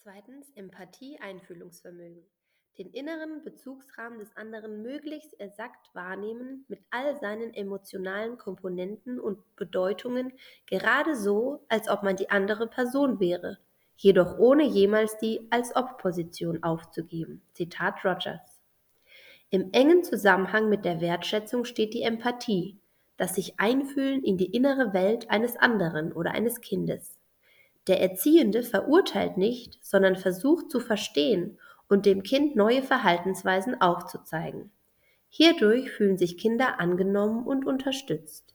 Zweitens Empathie, Einfühlungsvermögen. Den inneren Bezugsrahmen des anderen möglichst exakt wahrnehmen mit all seinen emotionalen Komponenten und Bedeutungen, gerade so, als ob man die andere Person wäre, jedoch ohne jemals die Als-ob-Position aufzugeben. Zitat Rogers. Im engen Zusammenhang mit der Wertschätzung steht die Empathie, das sich Einfühlen in die innere Welt eines anderen oder eines Kindes. Der Erziehende verurteilt nicht, sondern versucht zu verstehen und dem Kind neue Verhaltensweisen aufzuzeigen. Hierdurch fühlen sich Kinder angenommen und unterstützt.